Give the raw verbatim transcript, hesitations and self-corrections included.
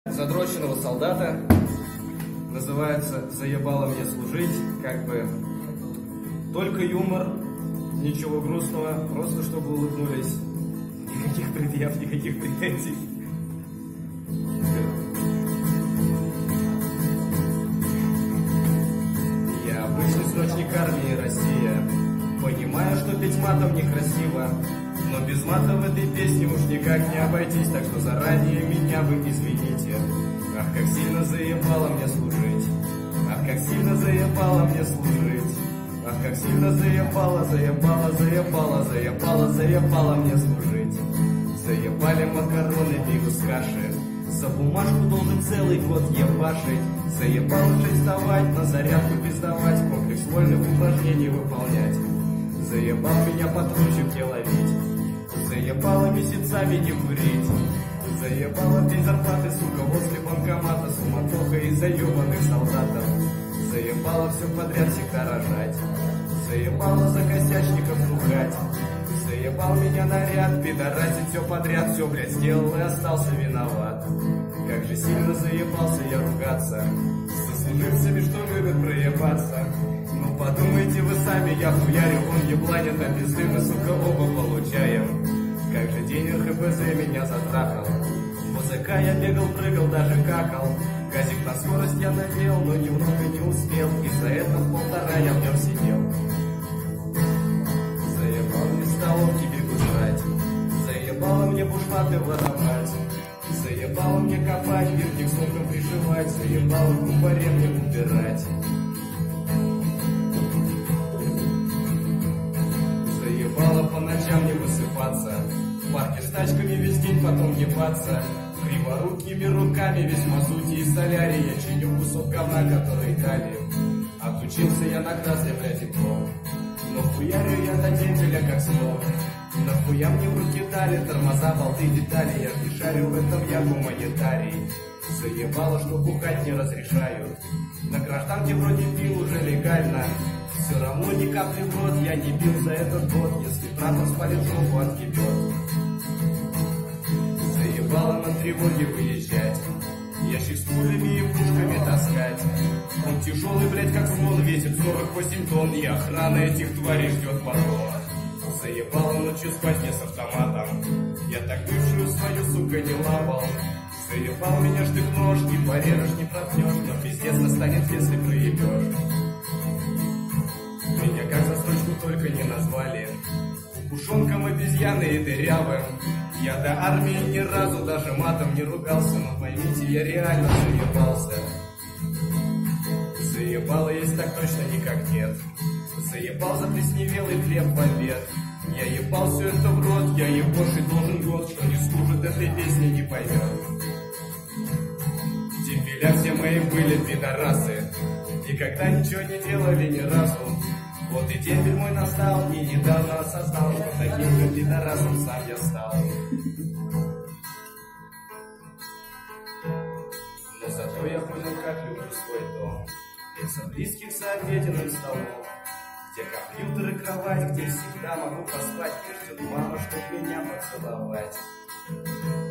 Задроченного солдата. Называется «Заебало мне служить». Как бы только юмор, ничего грустного, просто чтобы улыбнулись. Никаких предъяв, никаких претензий. Я обычный срочник армии Россия. Понимаю, что петь матом некрасиво, но без мата в этой песне уж никак не обойтись, так что заранее меня вы извините. Ах, как сильно заебало мне служить, ах, как сильно заебало мне служить, ах, как сильно заебало, заебало, заебало, заебало, заебало мне служить. Заебали макароны, бегу с каши, за бумажку должен целый год ебашить. Заебало же вставать, на зарядку пиздовать, комплекс вольных упражнений выполнять. Заебал меня патрульчик не ловить, заебало месяцами не курить, заебало день зарплаты, сука, возле банкомата, суматоха из заебанных солдатов. Заебало все подряд всегда рожать, заебало за косячников бухать. Заебал меня наряд, пидорасить все подряд, все, блядь, сделал и остался виноват. Как же сильно заебался я ругаться со служивцами, что любят проебаться. Ну подумайте вы сами, я хуярю, он ебланит, а пизды мы, сука, оба получаем. Как же день РХБЗ меня затрахал, в ОЗК я бегал, прыгал, даже какал. Газик на скорость я надел, но немного не успел, и за это в полтора я в нем сидел. Заебал мне столовки бегу жрать, заебало мне бушлаты владовать, заебало мне копать, бирки к сумкам пришивать, заебало в кубаре мне убирать. Заебало по ночам не высыпаться, в парке с тачками весь день потом ебаться. Криворукими руками весь мазути и солярий я чиню кусок говна, который дали. Отучился я на красный, блядь, диплом, но хуярю я до дембеля как смог. Нахуя мне в руки дали тормоза, болты, детали, я ж не шарю, в этом я гуманитарий. Заебало, что бухать не разрешают, на гражданке вроде пил уже легально. Все равно ни капли в рот я не пил за этот год, если братом спалит жопу отъебет. Заебало на тревоге выезжать, ящик с пулями и пушками таскать. Он тяжелый, блядь, как слон, весит сорок восемь тонн, и охрана этих тварей ждет потом. Заебало ночью спать мне с автоматом, я так бывшую свою, сука, не лапал. Заебал меня штык-нож, не порежешь, не проткнешь, но пиздец настанет, если проебешь. Меня как за строчку только не назвали, пушонком, обезьяны и дырявым. Я до армии ни разу даже матом не ругался, но поймите, я реально заебался. Заебало есть так точно никак нет, заебал за плесневелый хлеб в обед. Я ебал все это в рот, я ебошить должен год, что не служит этой песни не поймет. Дембеля все мои были пидорасы, никогда ничего не делали ни разу. Вот и дембель мой настал, и недавно осознал, что таким же пидорасом сам я стал. Но зато я понял, как люблю свой дом, лица близких за обеденным столом, где компьютер и кровать, где всегда могу поспать, где ждет мама, чтоб меня поцеловать.